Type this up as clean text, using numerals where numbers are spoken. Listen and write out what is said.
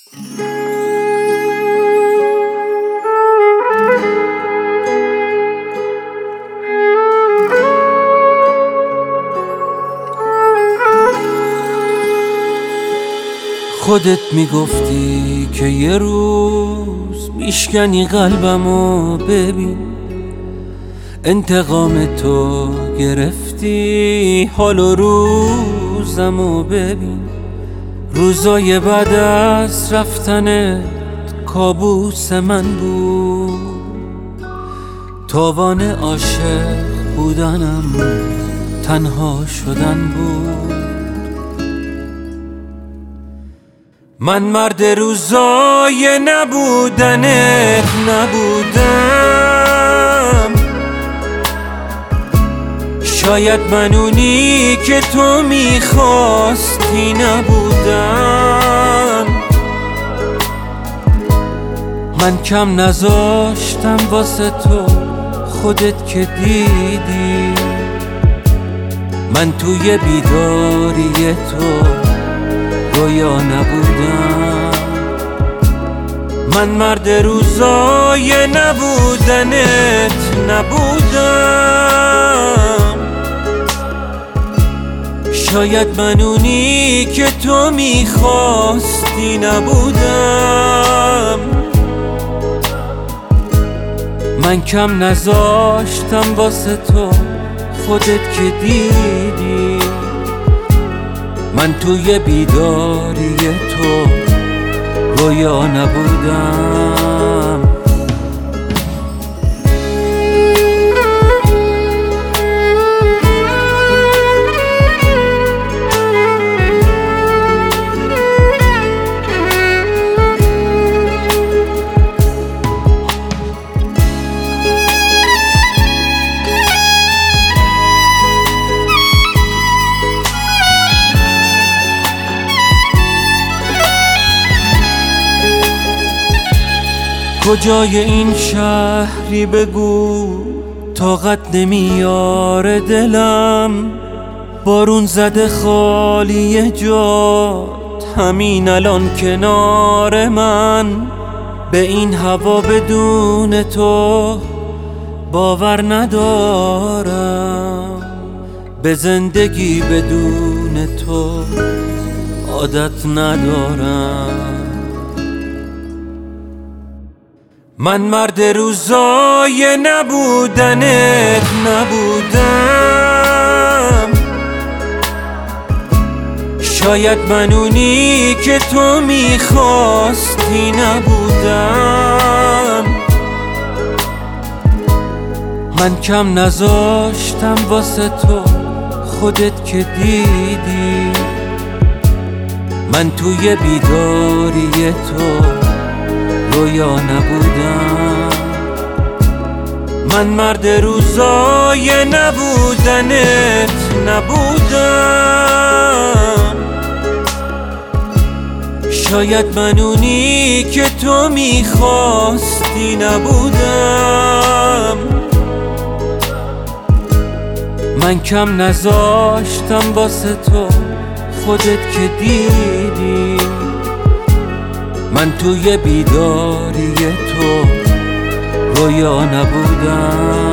خودت میگفتی که یه روز میشکنی قلبمو، ببین انتقام تو گرفتی حال و روزمو، ببین روزای بعد از رفتنت کابوس من بود، تاوان عاشق بودنم تنها شدن بود. من مرد روزای نبودنت نبودم، شاید من اونی که تو میخواستی نبودم. من کم نذاشتم واسه تو، خودت که دیدی من توی بیداری تو رویا نبودم. من مرد روزای نبودنت نبودم، شاید من اونی که تو میخواستی نبودم. من کم نذاشتم واسه تو، خودت که دیدی من توی بیداری تو رویا نبودم. کجای این شهری بگو، طاقت نمیاره دلم، بارون زده خالی جات همین الان کنار من. به این هوا بدون تو باور ندارم، به زندگی بدون تو عادت ندارم. من مرد روزای نبودنت نبودم، شاید من اونی که تو میخواستی نبودم. من کم نذاشتم واسه تو، خودت که دیدی من توی بیداری تو رویا نبودم. من مرد روزای نبودنت نبودم، شاید من اونی که تو میخواستی نبودم. من کم نذاشتم واسه تو، خودت که دیدی من توی بیداری تو رویا نبودم.